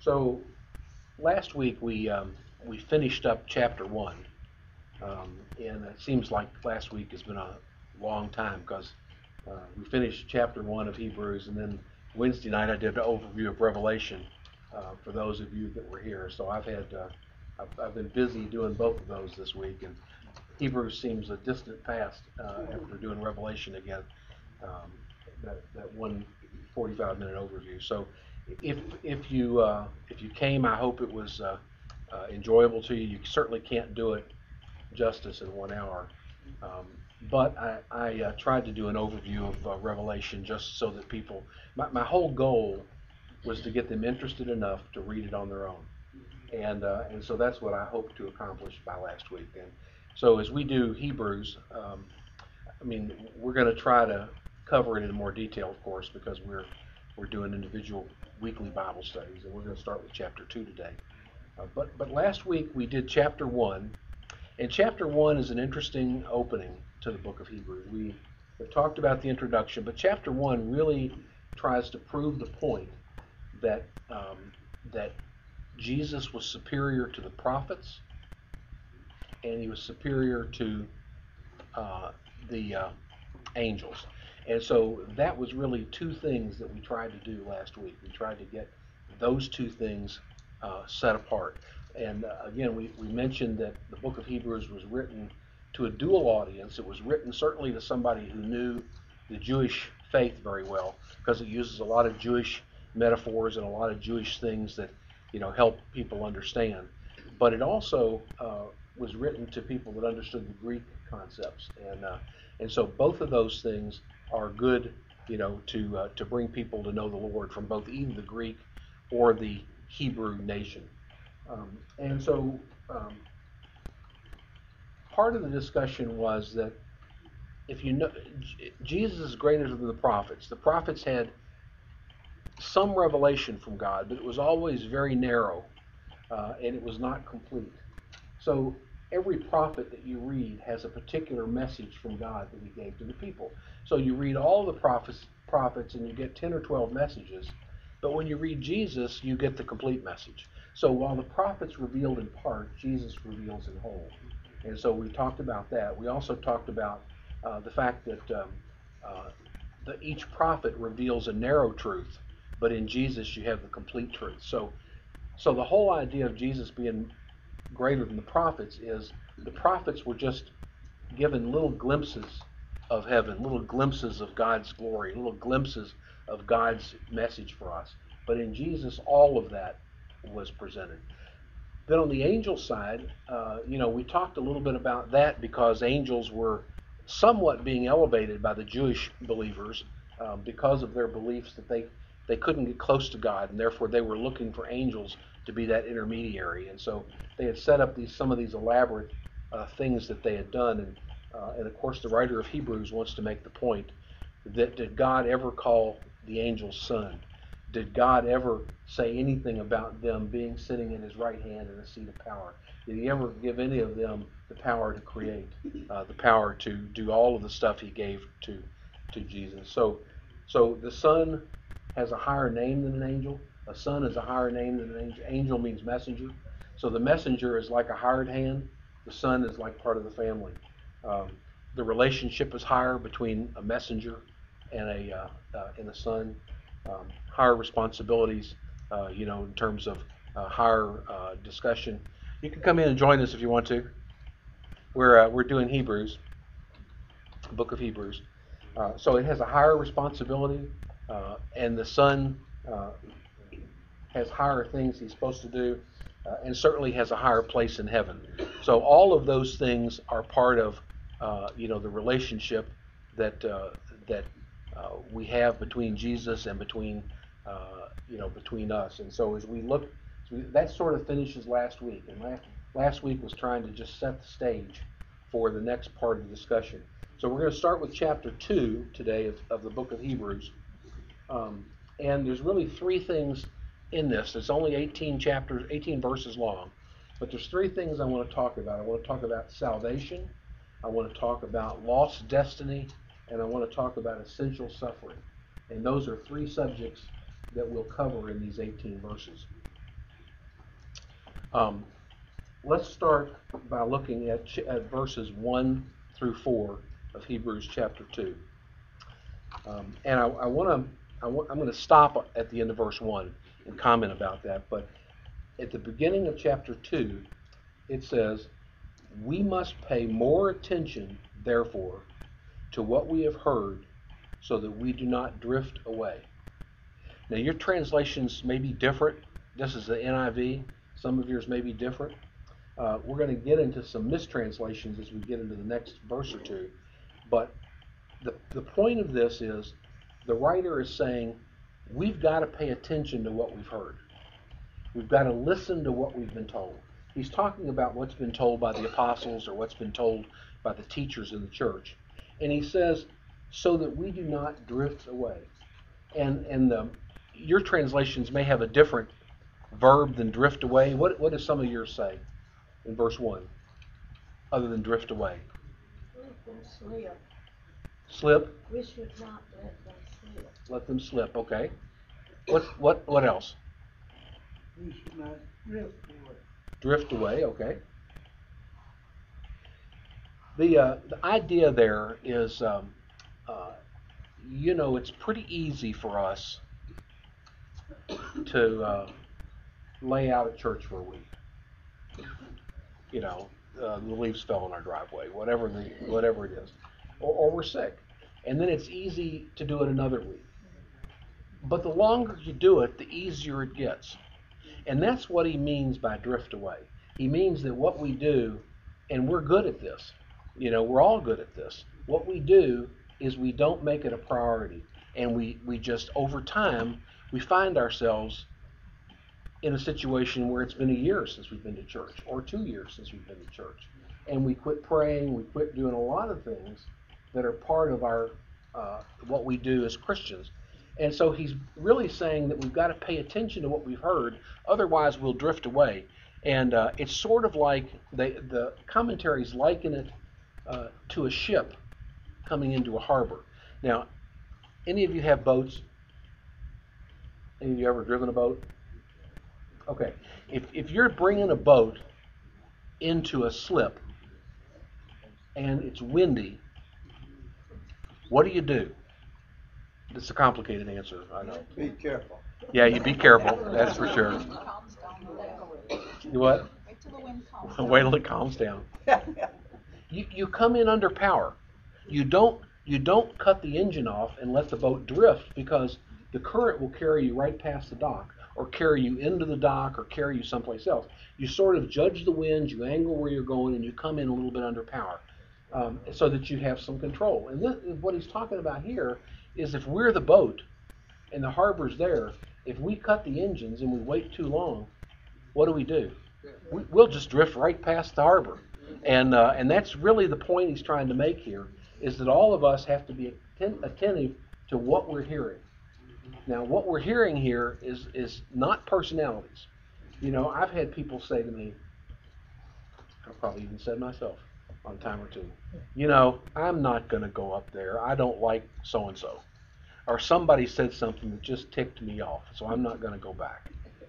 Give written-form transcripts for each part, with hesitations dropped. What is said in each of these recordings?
So last week we finished up chapter one, and it seems like last week has been a long time because we finished chapter one of Hebrews, and then Wednesday night I did an overview of Revelation for those of you that were here. So I've been busy doing both of those this week, and Hebrews seems a distant past after doing Revelation again. Um, that one 45-minute overview. So if you came, I hope it was enjoyable to you. You certainly can't do it justice in 1 hour. Um, but I tried to do an overview of Revelation just so that people, my whole goal was to get them interested enough to read it on their own. And so that's what I hope to accomplish by last week. And so as we do Hebrews, I mean, we're going to try to cover it in more detail, of course, because we're doing individual weekly Bible studies, and we're going to start with chapter 2 today. But last week we did chapter 1, and chapter 1 is an interesting opening to the book of Hebrews. We have talked about the introduction, but chapter 1 really tries to prove the point that that Jesus was superior to the prophets, and he was superior to the angels. And so that was really two things that we tried to do last week. We tried to get those two things set apart. And again, we mentioned that the book of Hebrews was written to a dual audience. It was written certainly to somebody who knew the Jewish faith very well, because it uses a lot of Jewish metaphors and a lot of Jewish things that help people understand. But it also was written to people that understood the Greek concepts, and so both of those things are good, to bring people to know the Lord from both either the Greek or the Hebrew nation. And so part of the discussion was that if you know, Jesus is greater than the prophets. The prophets had some revelation from God, but it was always very narrow, and it was not complete. So every prophet that you read has a particular message from God that he gave to the people. So you read all the prophets and you get 10 or 12 messages, but when you read Jesus, you get the complete message. So while the prophets revealed in part, Jesus reveals in whole. And so we talked about that. We also talked about the fact that each prophet reveals a narrow truth, but in Jesus you have the complete truth. So the whole idea of Jesus being greater than the prophets is the prophets were just given little glimpses of heaven, little glimpses of God's glory, little glimpses of God's message for us. But in Jesus, all of that was presented. Then on the angel side, we talked a little bit about that because angels were somewhat being elevated by the Jewish believers because of their beliefs that they couldn't get close to God, and therefore they were looking for angels to be that intermediary. And so they had set up some of these elaborate things that they had done, and of course the writer of Hebrews wants to make the point that did God ever call the angels son? Did God ever say anything about them being sitting in his right hand in a seat of power? Did he ever give any of them the power to create, the power to do all of the stuff he gave to Jesus? So the Son has a higher name than an angel. A son is a higher name than an angel. Angel means messenger. So the messenger is like a hired hand. The son is like part of the family. Um, the relationship is higher between a messenger and a son. Higher responsibilities, in terms of higher discussion. You can come in and join us if you want to. We're doing Hebrews, the book of Hebrews. So it has a higher responsibility, and the son has higher things he's supposed to do, and certainly has a higher place in heaven. So all of those things are part of, the relationship that we have between Jesus and between us. And so as we look, that sort of finishes last week. And last week was trying to just set the stage for the next part of the discussion. So we're going to start with chapter 2 today of the book of Hebrews. And there's really three things in this. It's only 18 chapters, 18 verses long. But there's three things I want to talk about. I want to talk about salvation. I want to talk about lost destiny. And I want to talk about essential suffering. And those are three subjects that we'll cover in these 18 verses. Let's start by looking at verses 1 through 4 of Hebrews chapter 2. And I'm going to stop at the end of verse 1 and comment about that. But at the beginning of chapter 2, it says, "We must pay more attention, therefore, to what we have heard, so that we do not drift away." Now, your translations may be different. This is the NIV. Some of yours may be different. We're going to get into some mistranslations as we get into the next verse or two. But the point of this is the writer is saying we've got to pay attention to what we've heard. We've got to listen to what we've been told. He's talking about what's been told by the apostles or what's been told by the teachers in the church. And he says, so that we do not drift away. And your translations may have a different verb than drift away. What does some of yours say in verse 1, other than drift away? Let them slip. Slip? We should not let them slip. Let them slip, okay. What else? We should not drift away. Drift away, okay. The idea there is, it's pretty easy for us to lay out at church for a week. The leaves fell in our driveway, whatever it is, or we're sick, and then it's easy to do it another week. But the longer you do it, the easier it gets, and that's what he means by drift away. He means that what we do, and we're good at this. We're all good at this. What we do is we don't make it a priority, and we just over time we find ourselves in a situation where it's been a year since we've been to church, or 2 years since we've been to church, and we quit praying, we quit doing a lot of things that are part of our what we do as Christians. And so he's really saying that we've got to pay attention to what we've heard, otherwise we'll drift away. And it's sort of like the commentaries liken it to a ship coming into a harbor. Now, any of you have boats? Any of you ever driven a boat? Okay, if you're bringing a boat into a slip and it's windy, what do? It's a complicated answer, I know. Be careful. Yeah, you be careful, that's for sure. You what? Wait till the wind calms down. Wait till it calms down. You come in under power. You don't cut the engine off and let the boat drift, because the current will carry you right past the dock, or carry you into the dock, or carry you someplace else. You sort of judge the wind, you angle where you're going, and you come in a little bit under power, so that you have some control. And what he's talking about here is, if we're the boat and the harbor's there, if we cut the engines and we wait too long, what do? We'll just drift right past the harbor. And that's really the point he's trying to make here, is that all of us have to be attentive to what we're hearing. Now, what we're hearing here is not personalities. I've had people say to me, I've probably even said myself on a time or two, I'm not going to go up there. I don't like so-and-so. Or somebody said something that just ticked me off, so I'm not going to go back.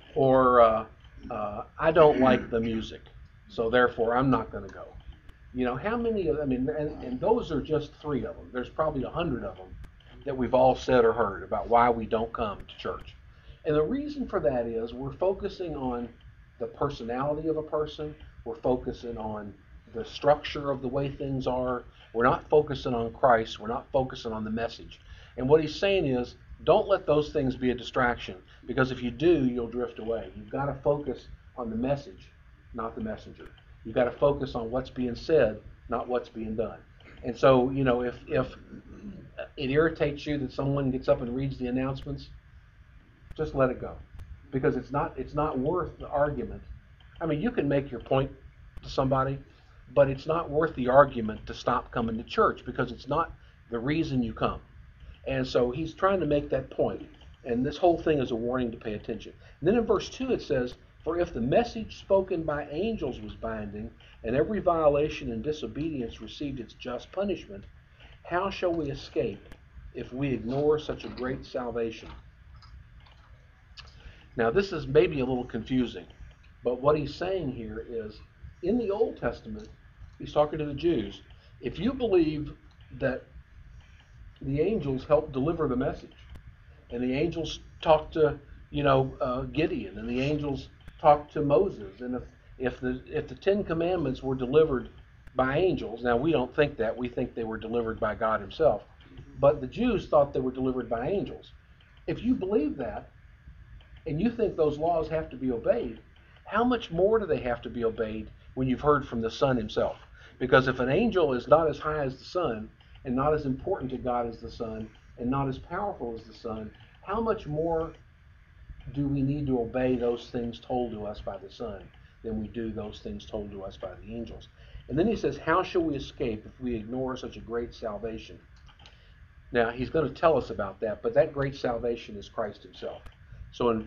Or I don't like the music, so therefore I'm not going to go. How many of them, and those are just 3 of them. There's probably 100 of them that we've all said or heard about why we don't come to church. And the reason for that is we're focusing on the personality of a person. We're focusing on the structure of the way things are. We're not focusing on Christ. We're not focusing on the message. And what he's saying is, don't let those things be a distraction, because if you do, you'll drift away. You've got to focus on the message, not the messenger. You've got to focus on what's being said, not what's being done. And so, if it irritates you that someone gets up and reads the announcements, just let it go, because it's not worth the argument. You can make your point to somebody, but it's not worth the argument to stop coming to church, because it's not the reason you come. And so he's trying to make that point, and this whole thing is a warning to pay attention. And then in verse 2 it says, "For if the message spoken by angels was binding, and every violation and disobedience received its just punishment, how shall we escape if we ignore such a great salvation?" Now, this is maybe a little confusing, But what he's saying here is, in the Old Testament, he's talking to the Jews. If you believe that the angels helped deliver the message, and the angels talked to, Gideon, and the angels talked to Moses, and if the Ten Commandments were delivered by angels, now we don't think that. We think they were delivered by God Himself, but the Jews thought they were delivered by angels. If you believe that, and you think those laws have to be obeyed, how much more do they have to be obeyed when you've heard from the Son Himself? Because if an angel is not as high as the Son, and not as important to God as the Son, and not as powerful as the Son, how much more do we need to obey those things told to us by the Son than we do those things told to us by the angels? And then he says, how shall we escape if we ignore such a great salvation? Now, he's going to tell us about that, but that great salvation is Christ Himself. So in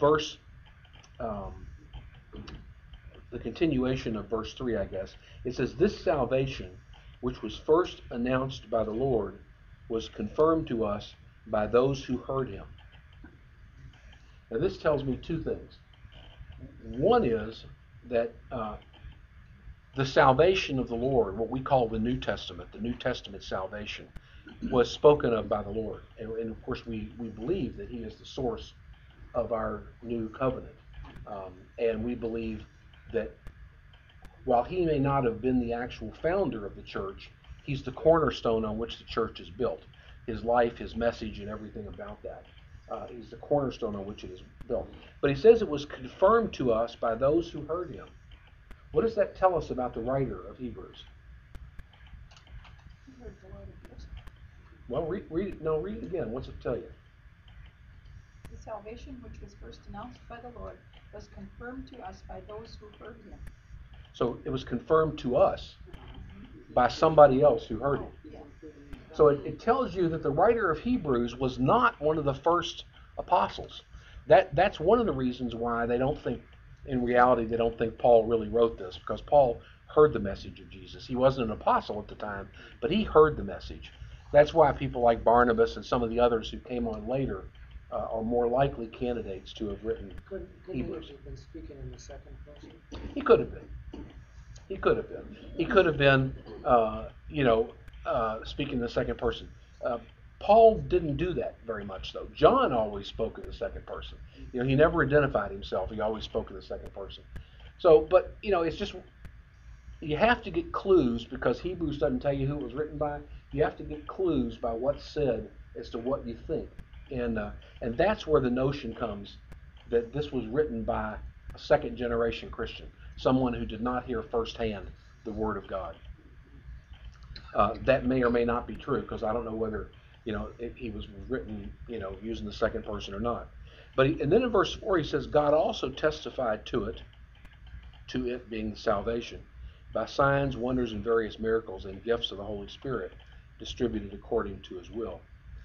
the continuation of verse 3, I guess, it says, this salvation, which was first announced by the Lord, was confirmed to us by those who heard Him. Now, this tells me two things. One is that the salvation of the Lord, what we call the New Testament salvation, was spoken of by the Lord. And of course, we believe that He is the source of our new covenant. And we believe that while He may not have been the actual founder of the church, He's the cornerstone on which the church is built. His life, His message, and everything about that. He's the cornerstone on which it is built. But he says it was confirmed to us by those who heard Him. What does that tell us about the writer of Hebrews? Well, read it again. What's it tell you? The salvation which was first announced by the Lord was confirmed to us by those who heard Him. So it was confirmed to us by somebody else who heard Him. Yeah. So it tells you that the writer of Hebrews was not one of the first apostles. That's one of the reasons why they don't think Paul really wrote this, because Paul heard the message of Jesus. He wasn't an apostle at the time, but he heard the message. That's why people like Barnabas and some of the others who came on later are more likely candidates to have written Couldn't Hebrews. he have been speaking in the second person? He could have been. He could have been, speaking in the second person. Paul didn't do that very much, though. John always spoke in the second person. He never identified himself. He always spoke in the second person. So, but, it's just, you have to get clues, because Hebrews doesn't tell you who it was written by. You have to get clues by what's said as to what you think. And that's where the notion comes that this was written by a second generation Christian, someone who did not hear firsthand the Word of God. That may or may not be true, because I don't know whether he was written using the second person or not. And then in verse 4 he says, God also testified to it being the salvation, by signs, wonders, and various miracles and gifts of the Holy Spirit distributed according to His will.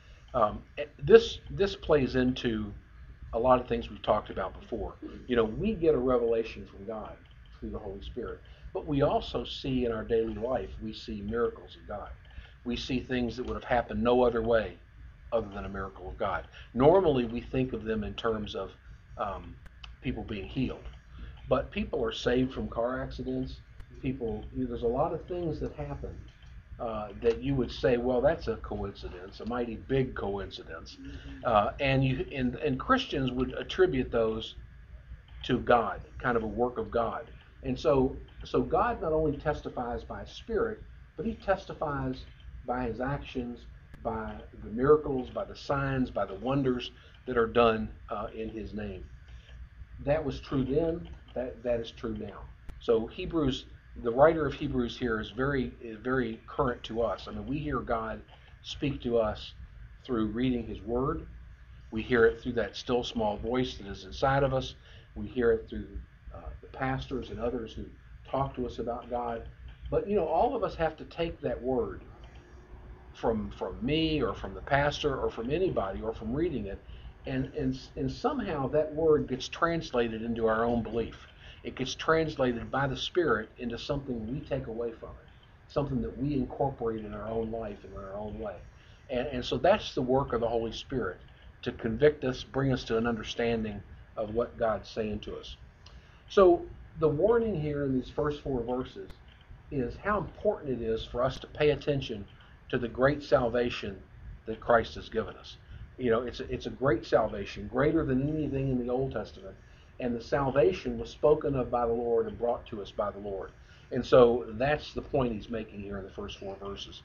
This plays into a lot of things we've talked about before. We get a revelation from God through the Holy Spirit, but we also see in our daily life, we see miracles of God. We see things that would have happened no other way other than a miracle of God. Normally we think of them in terms of people being healed, but people are saved from car accidents. There's a lot of things that happen that you would say, well, that's a coincidence, a mighty big coincidence, and Christians would attribute those to God, kind of a work of God. And so God not only testifies by His Spirit, but He testifies by His actions, by the miracles, by the signs, by the wonders that are done in His name. That was true then. That is true now. So Hebrews, the writer of Hebrews here is very current to us. I mean, we hear God speak to us through reading His Word. We hear it through that still small voice that is inside of us. We hear it through the pastors and others who talk to us about God. But all of us have to take that word from me or from the pastor or from anybody or from reading it, and somehow that word gets translated into our own belief. It gets translated by the Spirit into something we take away from it, something that we incorporate in our own life in our own way. And so that's the work of the Holy Spirit, to convict us, bring us to an understanding of what God's saying to us. So the warning here in these first 4 verses is how important it is for us to pay attention to the great salvation that Christ has given us. You know, it's a great salvation, greater than anything in the Old Testament. And the salvation was spoken of by the Lord and brought to us by the Lord. And so that's the point he's making here in the first 4 verses.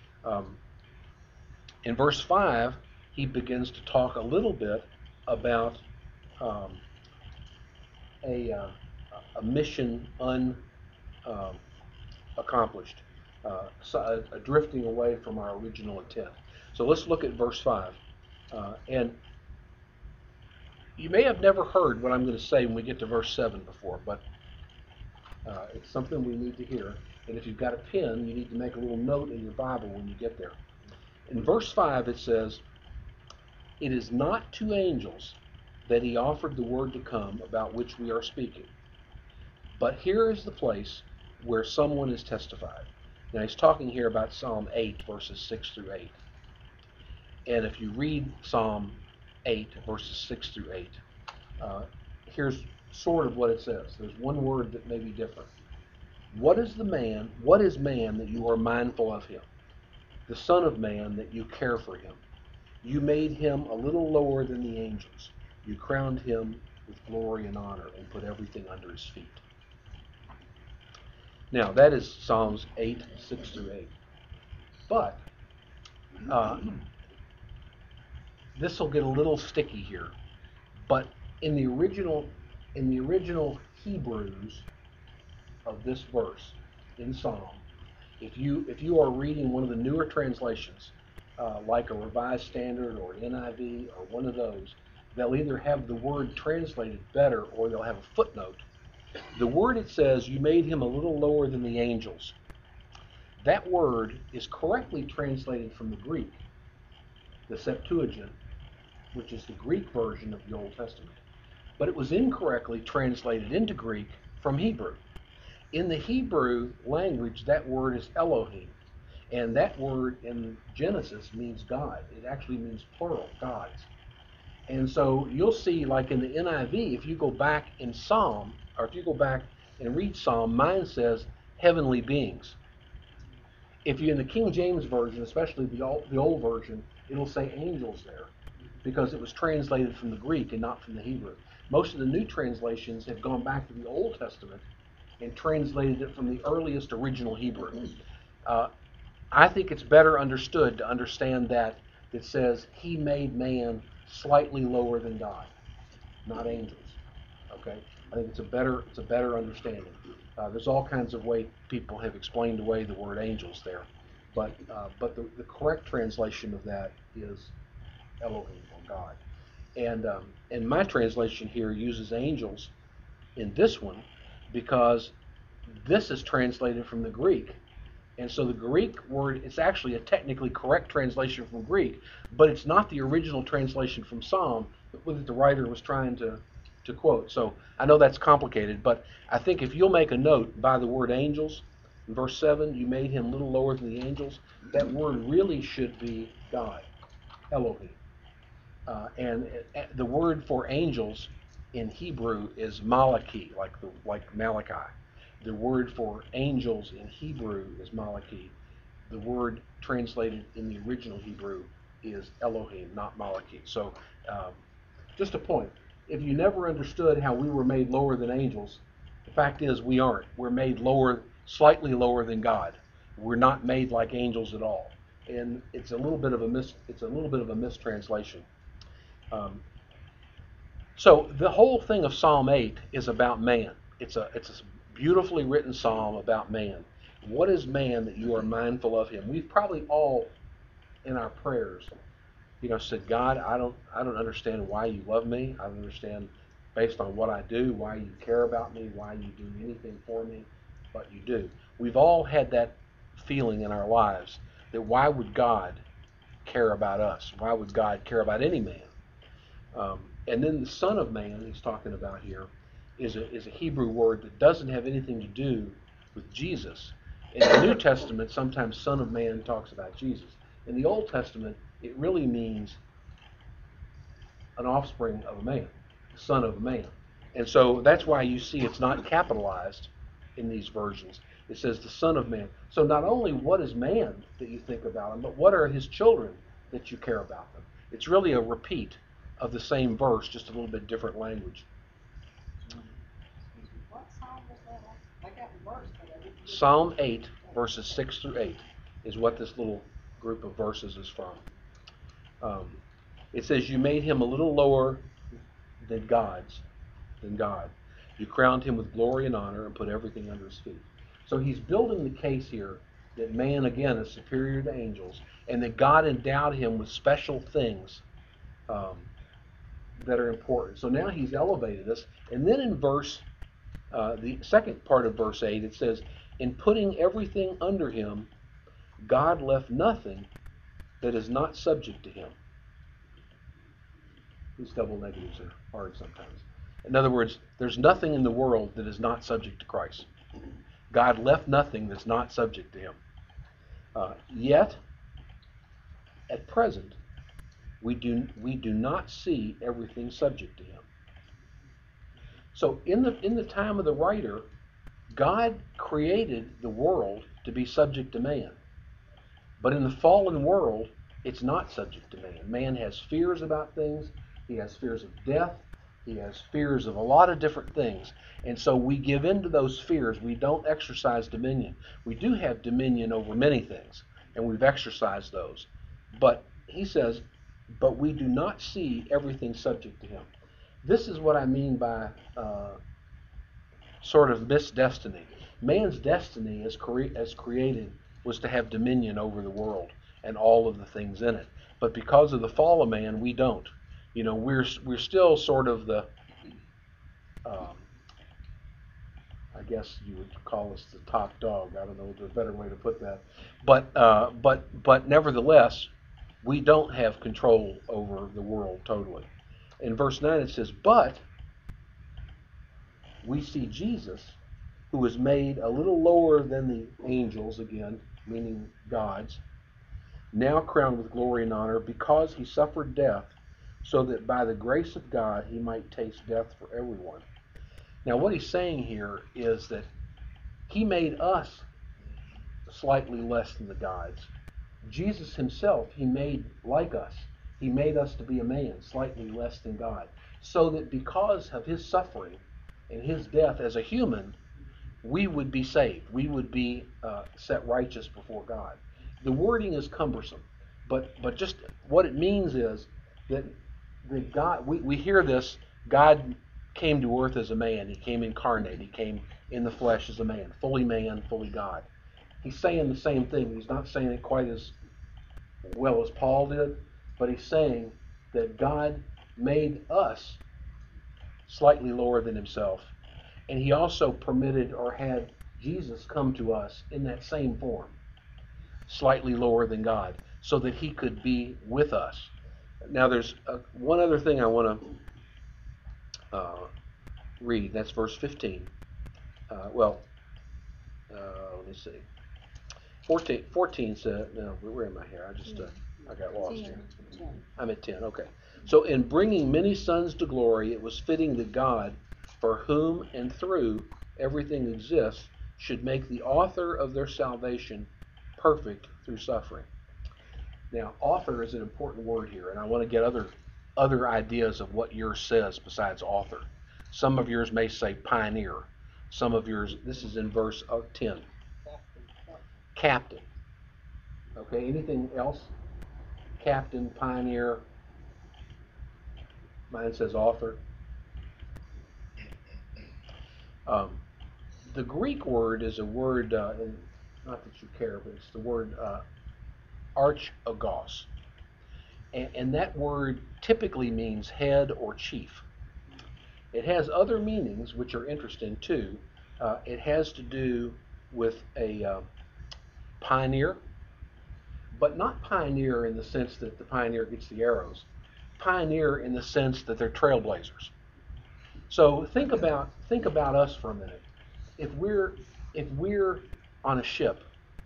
In verse 5, he begins to talk a little bit about a mission unaccomplished, a drifting away from our original intent. So let's look at verse 5. And you may have never heard what I'm going to say when we get to verse 7 before, but it's something we need to hear. And if you've got a pen, you need to make a little note in your Bible when you get there. In verse 5 it says, "It is not to angels that he offered the word to come about which we are speaking. But here is the place where someone is testified." Now he's talking here about Psalm 8, verses 6 through 8. And if you read Psalm 8, verses 6 through 8, here's sort of what it says. There's one word that may be different. What is man that you are mindful of him? The Son of Man that you care for him. You made him a little lower than the angels. You crowned him with glory and honor and put everything under his feet. Now, that is Psalms 8, 6 through 8. But this will get a little sticky here. But in the original Hebrews of this verse in Psalm, if you are reading one of the newer translations, like a Revised Standard or an NIV or one of those, they'll either have the word translated better or they'll have a footnote. The word it says, "You made him a little lower than the angels." That word is correctly translated from the Greek, the Septuagint, which is the Greek version of the Old Testament. But it was incorrectly translated into Greek from Hebrew. In the Hebrew language, that word is Elohim. And that word in Genesis means God. It actually means plural, gods. And so you'll see, like in the NIV, if you go back in Psalm, or if you go back and read Psalm, mine says heavenly beings. If you're in the King James Version, especially the old version, it'll say angels there, because it was translated from the Greek and not from the Hebrew. Most of the new translations have gone back to the Old Testament and translated it from the earliest original Hebrew. I think it's better understood to understand that it says he made man slightly lower than God, not angels. Okay, I think it's a better understanding. There's all kinds of ways people have explained away the word angels there, but the correct translation of that is Elohim, or God. And my translation here uses angels in this one because this is translated from the Greek. And so the Greek word, it's actually a technically correct translation from Greek, but it's not the original translation from Psalm that the writer was trying to quote. So I know that's complicated, but I think if you'll make a note by the word angels, in verse 7, "You made him a little lower than the angels," that word really should be God, Elohim. And the word for angels in Hebrew is Malachi, like Malachi. The word for angels in Hebrew is Malachi. The word translated in the original Hebrew is Elohim, not Malachi. So, just a point. If you never understood how we were made lower than angels, the fact is we aren't. We're made lower, slightly lower than God. We're not made like angels at all, and it's a little bit of a mistranslation. So the whole thing of Psalm 8 is about man. It's a beautifully written psalm about man. What is man that you are mindful of him? We've probably all, in our prayers, said, "God, I don't understand why you love me. I don't understand, based on what I do, why you care about me, why you do anything for me, but you do." We've all had that feeling in our lives that why would God care about us? Why would God care about any man? And then the Son of Man he's talking about here is a Hebrew word that doesn't have anything to do with Jesus. In the New Testament, sometimes Son of Man talks about Jesus. In the Old Testament, it really means an offspring of a man, the son of a man. And so that's why you see it's not capitalized in these versions. It says the Son of Man. So not only what is man that you think about him, but what are his children that you care about them. It's really a repeat of the same verse, just a little bit different language. What psalm was that? I got the verse, but I didn't. Psalm 8, verses 6 through 8, is what this little group of verses is from. It says, "You made him a little lower than God. You crowned him with glory and honor and put everything under his feet." So he's building the case here that man, again, is superior to angels, and that God endowed him with special things that are important. So now he's elevated us. And then in the second part of verse 8, it says, "In putting everything under him, God left nothing that is not subject to him." These double negatives are hard sometimes. In other words, there's nothing in the world that is not subject to Christ. God left nothing that's not subject to him. Yet, at present, we do not see everything subject to him. So in the time of the writer, God created the world to be subject to man. But in the fallen world, it's not subject to man. Man has fears about things. He has fears of death. He has fears of a lot of different things. And so we give in to those fears. We don't exercise dominion. We do have dominion over many things, and we've exercised those. But he says, but we do not see everything subject to him. This is what I mean by sort of misdestiny. Man's destiny as created was to have dominion over the world and all of the things in it. But because of the fall of man, we don't. You know, we're still sort of the, I guess you would call us the top dog. I don't know the better way to put that. But nevertheless, we don't have control over the world totally. In verse 9 it says, "But we see Jesus, who was made a little lower than the angels," again, meaning gods, "now crowned with glory and honor, because he suffered death, so that by the grace of God he might taste death for everyone." Now what he's saying here is that he made us slightly less than the gods. Jesus himself, he made like us. He made us to be a man, slightly less than God. So that because of his suffering and his death as a human, we would be saved. We would be set righteous before God. The wording is cumbersome, but just what it means is that God, we hear this, God came to earth as a man. He came incarnate. He came in the flesh as a man, fully God. He's saying the same thing. He's not saying it quite as well as Paul did, but he's saying that God made us slightly lower than himself. And he also permitted or had Jesus come to us in that same form, slightly lower than God, so that he could be with us. Now there's one other thing I want to read. That's verse 15. Let me see. 14 said, no, where am I here? I got lost here. I'm at 10, okay. "So in bringing many sons to glory, it was fitting that God, for whom and through everything exists, should make the author of their salvation perfect through suffering." Now, author is an important word here, and I want to get other ideas of what yours says besides author. Some of yours may say pioneer. Some of yours, this is in verse 10. Captain. Okay, anything else? Captain, pioneer. Mine says author. The Greek word is a word, and not that you care, but it's the word archagos. And that word typically means head or chief. It has other meanings which are interesting too. It has to do with a pioneer, but not pioneer in the sense that the pioneer gets the arrows. Pioneer in the sense that they're trailblazers. So think about us for a minute. If we're on a ship,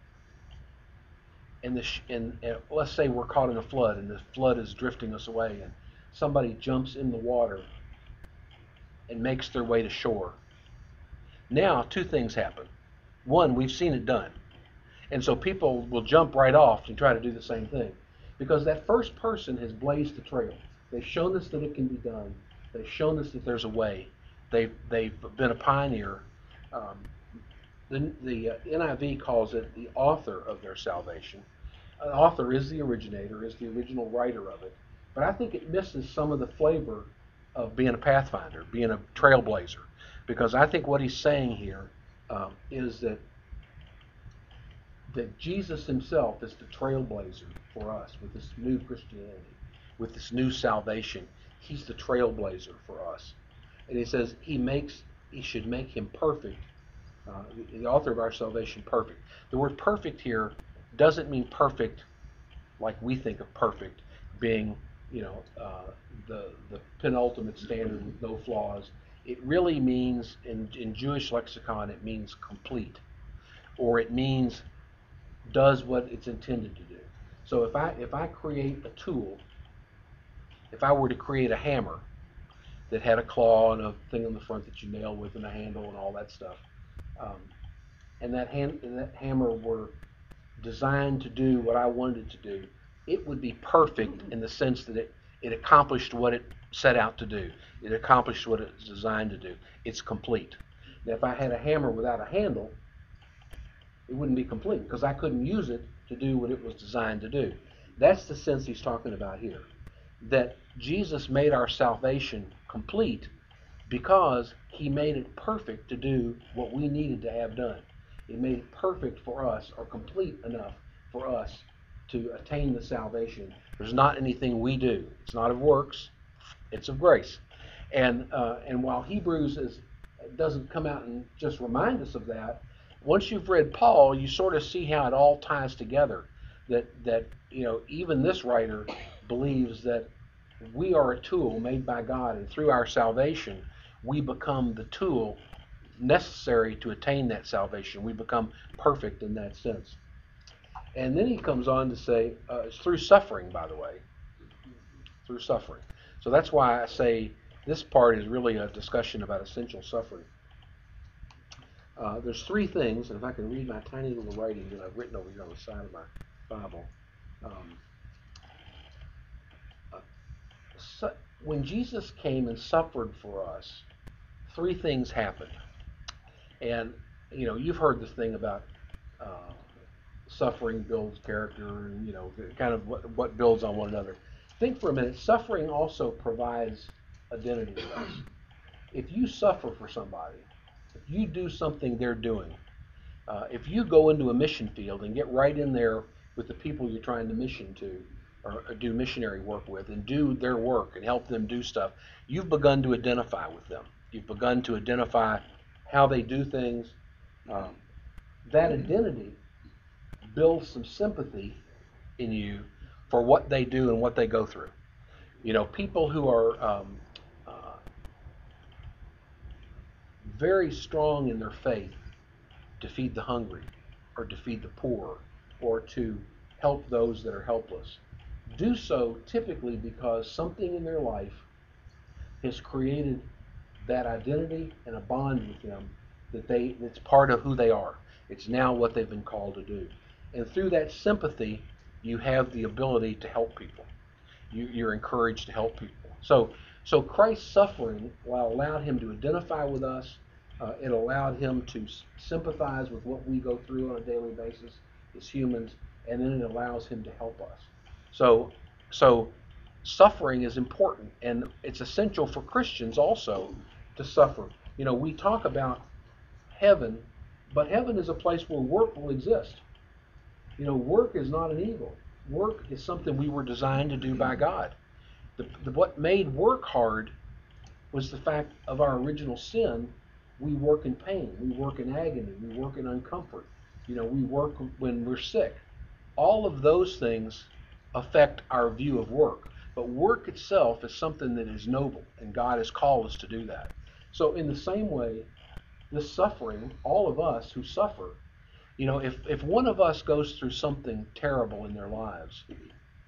and let's say we're caught in a flood, and the flood is drifting us away, and somebody jumps in the water and makes their way to shore. Now, two things happen. One, we've seen it done. And so people will jump right off and try to do the same thing. Because that first person has blazed the trail. They've shown us that it can be done. They've shown us that there's a way. They've been a pioneer. The NIV calls it the author of their salvation. An author is the originator, is the original writer of it. But I think it misses some of the flavor of being a pathfinder, being a trailblazer. Because I think what he's saying here is that Jesus himself is the trailblazer for us with this new Christianity, with this new salvation. He's the trailblazer for us. And he says he should make him perfect, the author of our salvation perfect. The word perfect here doesn't mean perfect like we think of perfect, being the penultimate standard with no flaws. It really means, in Jewish lexicon, it means complete, or it means does what it's intended to do. So if I create a tool, if I were to create a hammer that had a claw and a thing on the front that you nail with and a handle and all that stuff, and that hammer were designed to do what I wanted it to do, it would be perfect in the sense that it accomplished what it set out to do. It accomplished what it was designed to do. It's complete. Now, if I had a hammer without a handle, it wouldn't be complete because I couldn't use it to do what it was designed to do. That's the sense he's talking about here. That Jesus made our salvation complete because he made it perfect to do what we needed to have done. He made it perfect for us, or complete enough for us to attain the salvation. There's not anything we do. It's not of works. It's of grace. And while Hebrews doesn't come out and just remind us of that, once you've read Paul, you sort of see how it all ties together. That even this writer believes that we are a tool made by God, and through our salvation, we become the tool necessary to attain that salvation. We become perfect in that sense. And then he comes on to say, it's through suffering, by the way. Through suffering. So that's why I say this part is really a discussion about essential suffering. There's three things, and if I can read my tiny little writing that I've written over here on the side of my Bible. When Jesus came and suffered for us, three things happened. And, you've heard this thing about suffering builds character and, kind of what builds on one another. Think for a minute. Suffering also provides identity to us. If you suffer for somebody, if you do something they're doing, if you go into a mission field and get right in there with the people you're trying to mission to, or do missionary work with, and do their work and help them do stuff, you've begun to identify with them. You've begun to identify how they do things. That identity builds some sympathy in you for what they do and what they go through. People who are very strong in their faith to feed the hungry, or to feed the poor, or to help those that are helpless, do so typically because something in their life has created that identity and a bond with them that's part of who they are. It's now what they've been called to do. And through that sympathy, you have the ability to help people. You're encouraged to help people. So Christ's suffering, while allowed him to identify with us, it allowed him to sympathize with what we go through on a daily basis as humans, and then it allows him to help us. So suffering is important, and it's essential for Christians also to suffer. We talk about heaven, but heaven is a place where work will exist. Work is not an evil. Work is something we were designed to do by God. What made work hard was the fact of our original sin. We work in pain. We work in agony. We work in uncomfort. We work when we're sick. All of those things affect our view of work. But work itself is something that is noble, and God has called us to do that. So in the same way, this suffering, all of us who suffer, if one of us goes through something terrible in their lives,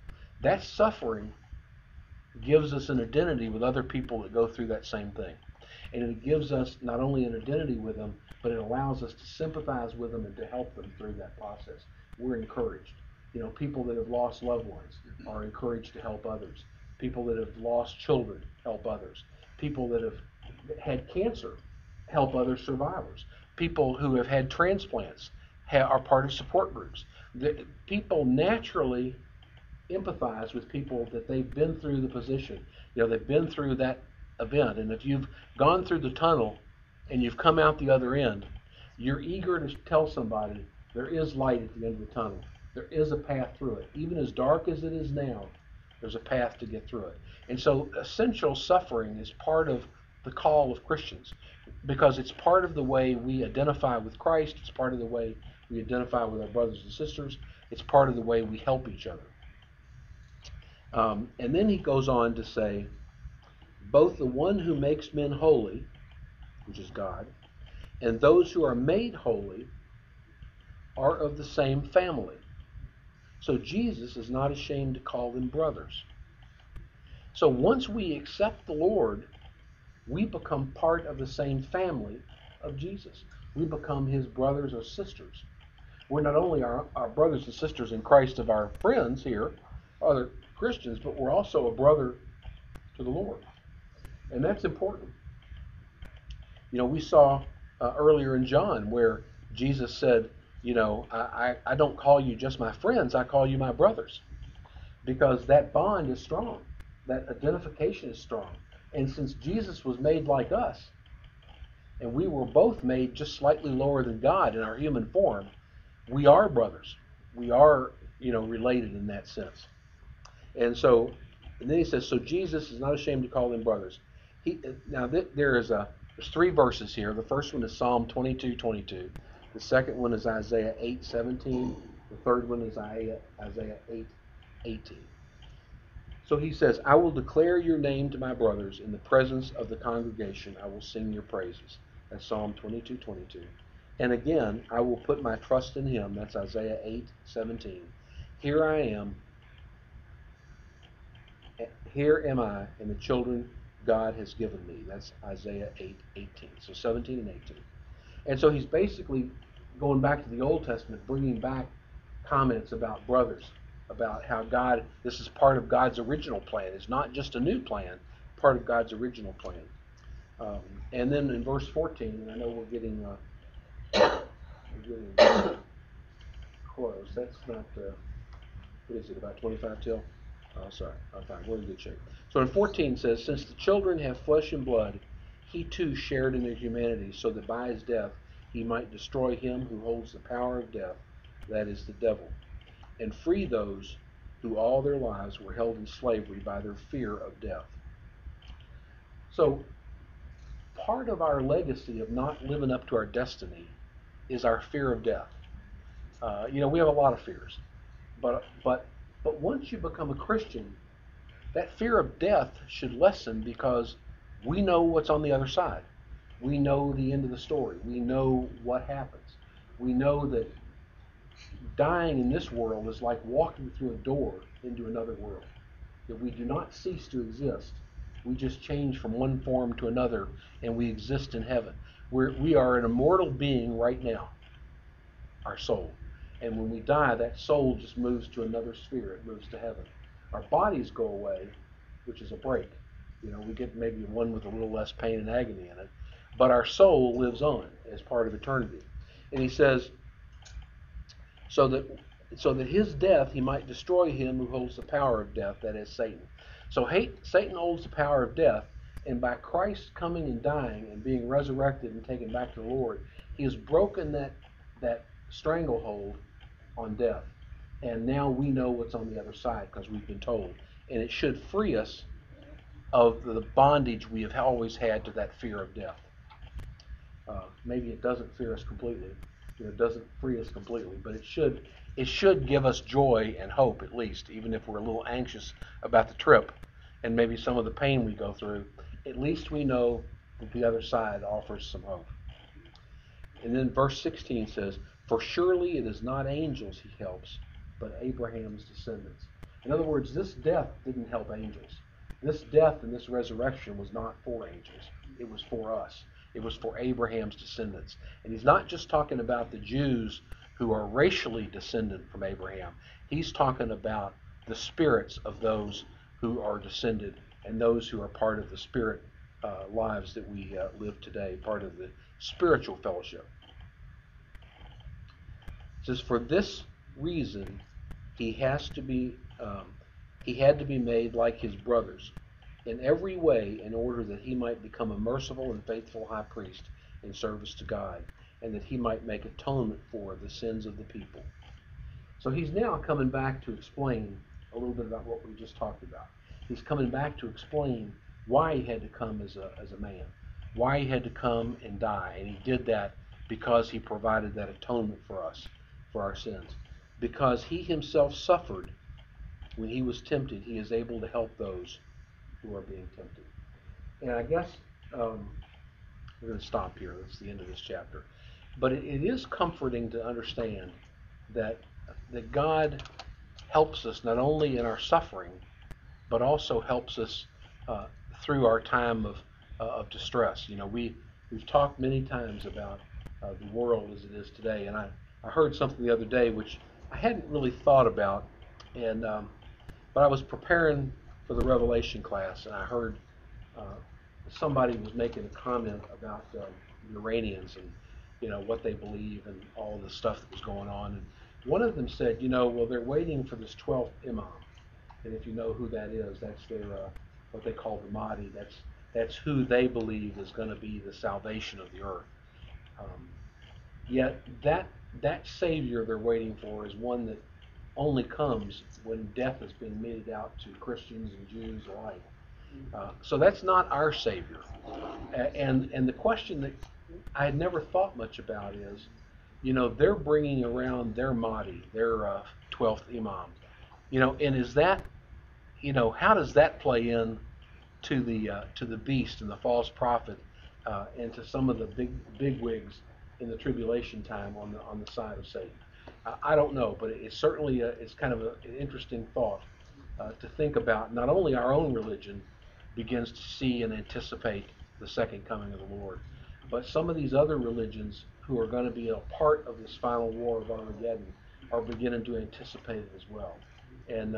that suffering gives us an identity with other people that go through that same thing. And it gives us not only an identity with them, but it allows us to sympathize with them and to help them through that process. We're encouraged. People that have lost loved ones are encouraged to help others. People that have lost children help others. People that have had cancer help other survivors. People who have had transplants are part of support groups. People naturally empathize with people that they've been through the position. They've been through that event. And if you've gone through the tunnel and you've come out the other end, you're eager to tell somebody there is light at the end of the tunnel. There is a path through it. Even as dark as it is now, there's a path to get through it. And so essential suffering is part of the call of Christians because it's part of the way we identify with Christ. It's part of the way we identify with our brothers and sisters. It's part of the way we help each other. And then he goes on to say, both the one who makes men holy, which is God, and those who are made holy are of the same family. So Jesus is not ashamed to call them brothers. So once we accept the Lord, we become part of the same family of Jesus. We become his brothers or sisters. We're not only our brothers and sisters in Christ of our friends here, other Christians, but we're also a brother to the Lord. And that's important. We saw earlier in John where Jesus said, I don't call you just my friends, I call you my brothers. Because that bond is strong. That identification is strong. And since Jesus was made like us, and we were both made just slightly lower than God in our human form, we are brothers. We are, related in that sense. And then he says, so Jesus is not ashamed to call them brothers. There's 3 verses here. The first one is Psalm 22:22. The second one is Isaiah 8:17. The third one is Isaiah 8:18. So he says, I will declare your name to my brothers. In the presence of the congregation, I will sing your praises. That's Psalm 22:22. And again, I will put my trust in him. That's Isaiah 8:17. Here I am. Here am I, and the children God has given me. That's Isaiah 8:18. So 17 and 18. And so he's basically going back to the Old Testament, bringing back comments about brothers, about how this is part of God's original plan. It's not just a new plan, part of God's original plan. And then in verse 14, and I know we're getting close. That's not, what is it, about 25 till? Oh, sorry. I'm fine. We're in good shape. So in 14 it says, since the children have flesh and blood, he too shared in their humanity, so that by his death he might destroy him who holds the power of death, that is the devil, and free those who all their lives were held in slavery by their fear of death. So part of our legacy of not living up to our destiny is our fear of death. We have a lot of fears, but once you become a Christian, that fear of death should lessen because we know what's on the other side. We know the end of the story. We know what happens. We know that dying in this world is like walking through a door into another world. That we do not cease to exist. We just change from one form to another, and we exist in heaven. We are an immortal being right now, our soul. And when we die, that soul just moves to another sphere. It moves to heaven. Our bodies go away, which is a break. We get maybe one with a little less pain and agony in it. But our soul lives on as part of eternity. And he says, so that his death he might destroy him who holds the power of death, that is Satan. So Satan holds the power of death, and by Christ coming and dying and being resurrected and taken back to the Lord, he has broken that stranglehold on death. And now we know what's on the other side because we've been told. And it should free us of the bondage we have always had to that fear of death. Maybe it doesn't fear us completely. It doesn't free us completely, but it should give us joy and hope at least, even if we're a little anxious about the trip and maybe some of the pain we go through. At least we know that the other side offers some hope. And then verse 16 says, for surely it is not angels he helps, but Abraham's descendants. In other words, this death didn't help angels. This death and this resurrection was not for angels. It was for us. It was for Abraham's descendants. And he's not just talking about the Jews who are racially descendant from Abraham. He's talking about the spirits of those who are descended and those who are part of the spirit lives that we live today, part of the spiritual fellowship. It says, for this reason, he had to be made like his brothers in every way, in order that he might become a merciful and faithful high priest in service to God, and that he might make atonement for the sins of the people. So he's now coming back to explain a little bit about what we just talked about. He's coming back to explain why he had to come as a man, why he had to come and die, and he did that because he provided that atonement for us, for our sins. Because he himself suffered when he was tempted, he is able to help those who are being tempted. And I guess we're going to stop here. That's the end of this chapter. But it is comforting to understand that God helps us not only in our suffering, but also helps us through our time of distress. You know, we've talked many times about the world as it is today, and I heard something the other day which I hadn't really thought about, and but I was preparing for the Revelation class, and I heard somebody was making a comment about the Iranians and, you know, what they believe and all the stuff that was going on. And one of them said, you know, well, they're waiting for this 12th Imam. And if you know who that is, that's their what they call the Mahdi. That's who they believe is going to be the salvation of the earth. Yet that Savior they're waiting for is one that only comes when death is being meted out to Christians and Jews alike. So that's not our Savior. And the question that I had never thought much about is, you know, they're bringing around their Mahdi, their 12th Imam. You know, and is that, you know, how does that play in to the beast and the false prophet and to some of the big wigs in the tribulation time on the side of Satan? I don't know, but it's certainly it's kind of an interesting thought to think about. Not only our own religion begins to see and anticipate the second coming of the Lord, but some of these other religions who are going to be a part of this final war of Armageddon are beginning to anticipate it as well. And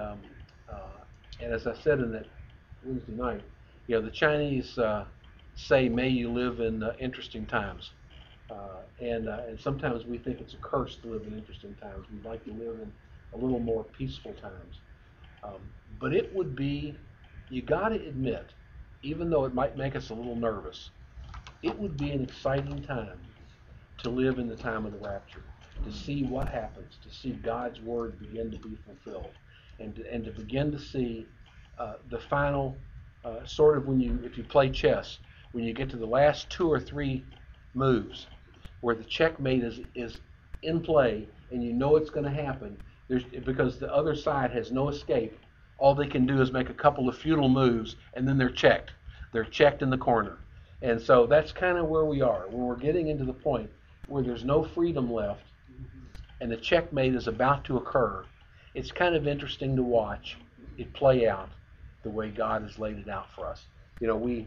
as I said in that Wednesday night, you know, the Chinese say, "May you live in interesting times." And sometimes we think it's a curse to live in interesting times. We'd like to live in a little more peaceful times. But it would be, you got to admit, even though it might make us a little nervous, it would be an exciting time to live in the time of the rapture, to see what happens, to see God's word begin to be fulfilled, and to begin to see the final sort of if you play chess, when you get to the last 2 or 3 moves, where the checkmate is in play and you know it's going to happen, because the other side has no escape. All they can do is make a couple of futile moves, and then they're checked. They're checked in the corner. And so that's kind of where we are, when we're getting into the point where there's no freedom left and the checkmate is about to occur. It's kind of interesting to watch it play out the way God has laid it out for us. You know, we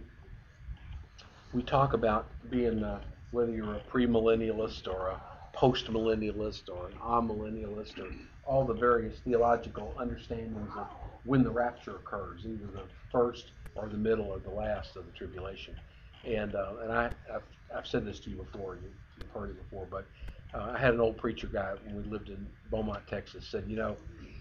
talk about being whether you're a premillennialist or a postmillennialist or an amillennialist, or all the various theological understandings of when the rapture occurs, either the first or the middle or the last of the tribulation. And I've said this to you before, you've heard it before, but I had an old preacher guy when we lived in Beaumont, Texas, said, you know,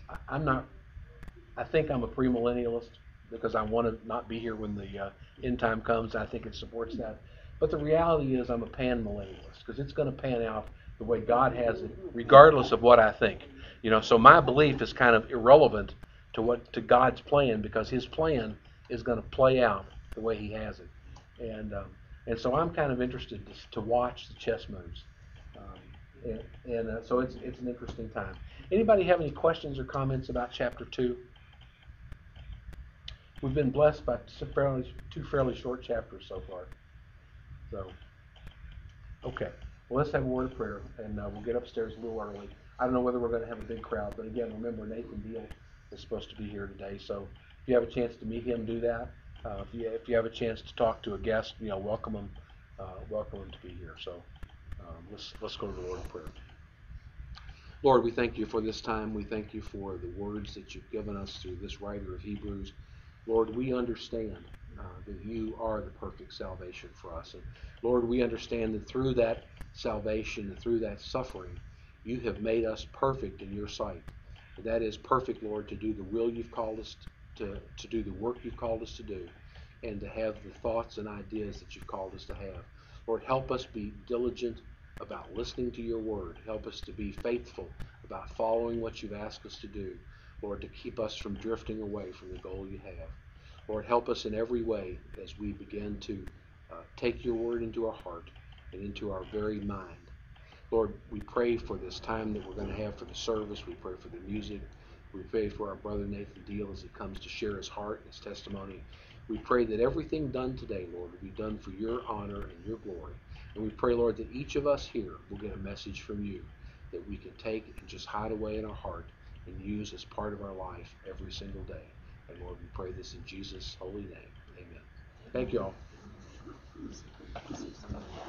I think I'm a premillennialist because I want to not be here when the end time comes. I think it supports that. But the reality is I'm a panmillennialist, because it's going to pan out the way God has it, regardless of what I think. You know, so my belief is kind of irrelevant to God's plan, because His plan is going to play out the way He has it. And so I'm kind of interested to watch the chess moves. So it's an interesting time. Anybody have any questions or comments about chapter 2? We've been blessed by 2 fairly short chapters so far. So, okay. Well, let's have a word of prayer, and we'll get upstairs a little early. I don't know whether we're going to have a big crowd, but again, remember Nathan Deal is supposed to be here today. So if you have a chance to meet him, do that. If you have a chance to talk to a guest, welcome them to be here. So let's go to the Lord in prayer. Lord, we thank you for this time. We thank you for the words that you've given us through this writer of Hebrews. Lord, we understand that you are the perfect salvation for us. And Lord, we understand that through that salvation and through that suffering, you have made us perfect in your sight. And that is perfect, Lord, to do the will you've called us to do the work you've called us to do, and to have the thoughts and ideas that you've called us to have. Lord, help us be diligent about listening to your word. Help us to be faithful about following what you've asked us to do. Lord, to keep us from drifting away from the goal you have. Lord, help us in every way as we begin to take your word into our heart and into our very mind. Lord, we pray for this time that we're going to have for the service. We pray for the music. We pray for our brother Nathan Deal as he comes to share his heart and his testimony. We pray that everything done today, Lord, will be done for your honor and your glory. And we pray, Lord, that each of us here will get a message from you that we can take and just hide away in our heart and use as part of our life every single day. And Lord, we pray this in Jesus' holy name. Amen. Thank you all.